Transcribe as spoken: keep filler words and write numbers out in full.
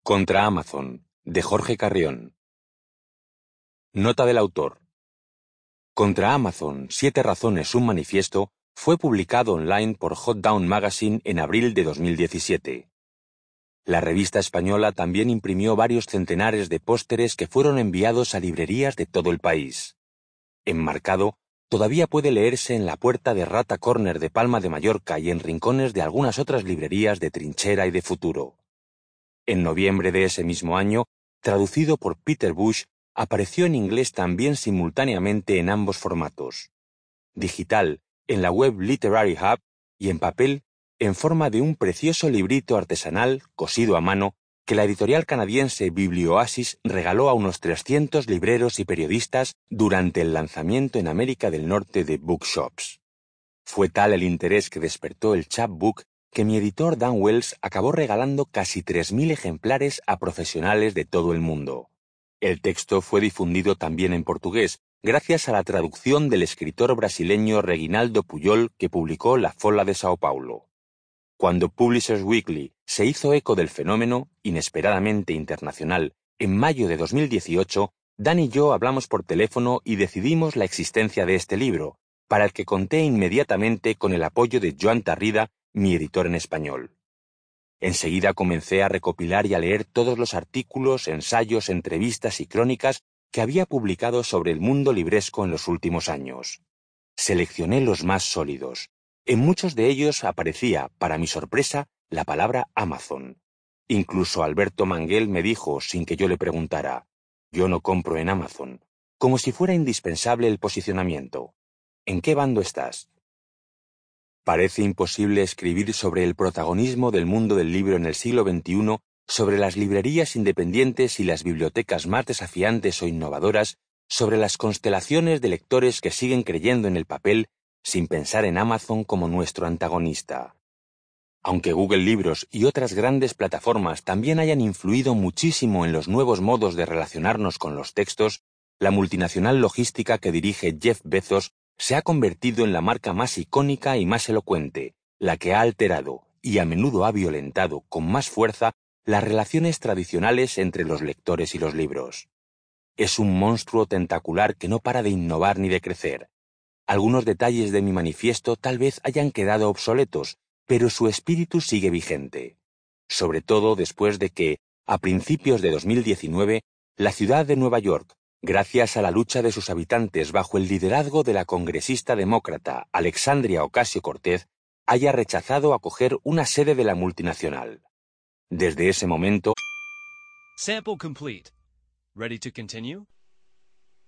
Contra Amazon, de Jorge Carrión. Nota del autor. Contra Amazon, siete razones, un manifiesto, fue publicado online por Hot Down Magazine en abril de dos mil diecisiete. La revista española también imprimió varios centenares de pósteres que fueron enviados a librerías de todo el país. Enmarcado, todavía puede leerse en la puerta de Rata Corner de Palma de Mallorca y en rincones de algunas otras librerías de Trinchera y de Futuro. En noviembre de ese mismo año, traducido por Peter Bush, apareció en inglés también simultáneamente en ambos formatos. Digital, en la web Literary Hub, y en papel, en forma de un precioso librito artesanal, cosido a mano, que la editorial canadiense Biblioasis regaló a unos trescientos libreros y periodistas durante el lanzamiento en América del Norte de Bookshops. Fue tal el interés que despertó el chapbook que mi editor Dan Wells acabó regalando casi tres mil ejemplares a profesionales de todo el mundo. El texto fue difundido también en portugués, gracias a la traducción del escritor brasileño Reginaldo Puyol, que publicó La Folha de Sao Paulo. Cuando Publishers Weekly se hizo eco del fenómeno, inesperadamente internacional, en mayo de dos mil dieciocho, Dan y yo hablamos por teléfono y decidimos la existencia de este libro, para el que conté inmediatamente con el apoyo de Joan Tarrida, mi editor en español. Enseguida comencé a recopilar y a leer todos los artículos, ensayos, entrevistas y crónicas que había publicado sobre el mundo libresco en los últimos años. Seleccioné los más sólidos. En muchos de ellos aparecía, para mi sorpresa, la palabra Amazon. Incluso Alberto Manguel me dijo, sin que yo le preguntara, «Yo no compro en Amazon», como si fuera indispensable el posicionamiento. ¿En qué bando estás? Parece imposible escribir sobre el protagonismo del mundo del libro en el siglo veintiuno, sobre las librerías independientes y las bibliotecas más desafiantes o innovadoras, sobre las constelaciones de lectores que siguen creyendo en el papel, sin pensar en Amazon como nuestro antagonista. Aunque Google Libros y otras grandes plataformas también hayan influido muchísimo en los nuevos modos de relacionarnos con los textos, la multinacional logística que dirige Jeff Bezos se ha convertido en la marca más icónica y más elocuente, la que ha alterado, y a menudo ha violentado con más fuerza, las relaciones tradicionales entre los lectores y los libros. Es un monstruo tentacular que no para de innovar ni de crecer. Algunos detalles de mi manifiesto tal vez hayan quedado obsoletos, pero su espíritu sigue vigente. Sobre todo después de que, a principios de dos mil diecinueve, la ciudad de Nueva York, gracias a la lucha de sus habitantes bajo el liderazgo de la congresista demócrata Alexandria Ocasio-Cortez, haya rechazado acoger una sede de la multinacional. Desde ese momento... Sample complete. Ready to continue?